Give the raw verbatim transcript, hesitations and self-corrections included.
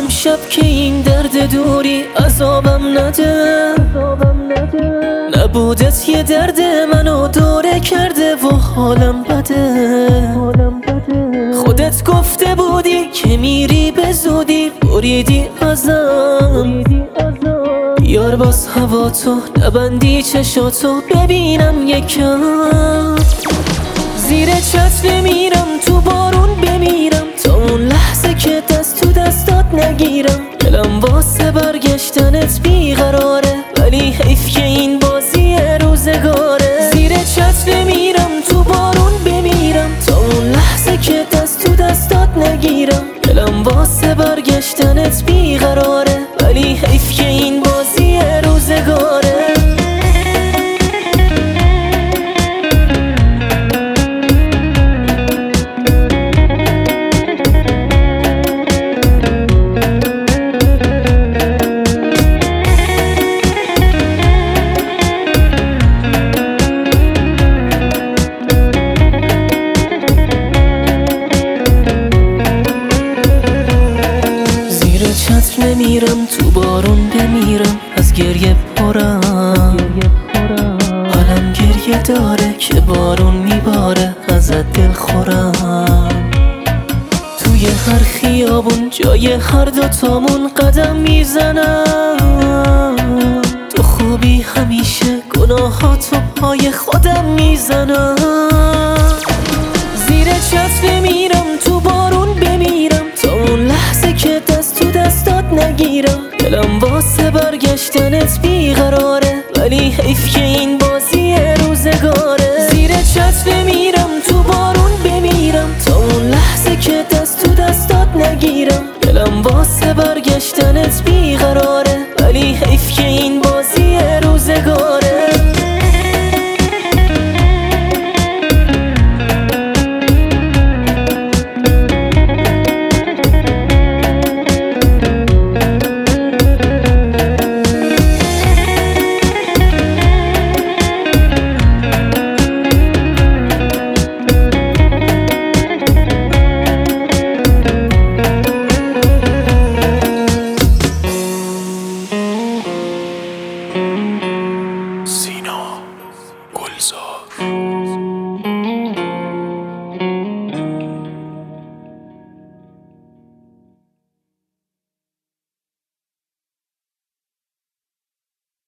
امشب که این درد دوری عذابم نده. نبودت یه درد منو دوره کرده و حالم بده. خودت گفته بودی که میری به زودی، بریدی ازم. یار باز هوا تو نبندی چشاتو ببینم یکم. زیر چتر میرم تو بارون بمیرم، تا اون لحظه که دست تو دستات نگیرم. دلم واسه برگشتنت بیقراره، ولی حیف که این بازی روزگاره. زیر چتر میرم تو بارون بمیرم، تا اون لحظه که دست تو دستات نگیرم. دلم واسه برگشتنت بیقراره، ولی حیف که این بازی روزگاره. چتر نمیرم تو بارون بمیرم، از گریه پرم. حالم گریه داره که بارون میباره، ازت دل خورم. توی هر خیابون جای هر دوتامون قدم میزنم. تو خوبی همیشه گناهاتو پای خودم میزنم. زیر چتر میرم تو بارون بمیرم، تا اون لحظه که دست تو دستات نگیرم. دلم واسه برگشتنت بیقراره، ولی حیف که این بازی روزگاره. زیر چتر میرم تو بارون بمیرم، تا اون لحظه که دست تو دستات نگیرم. دلم واسه برگشتنت بیقراره.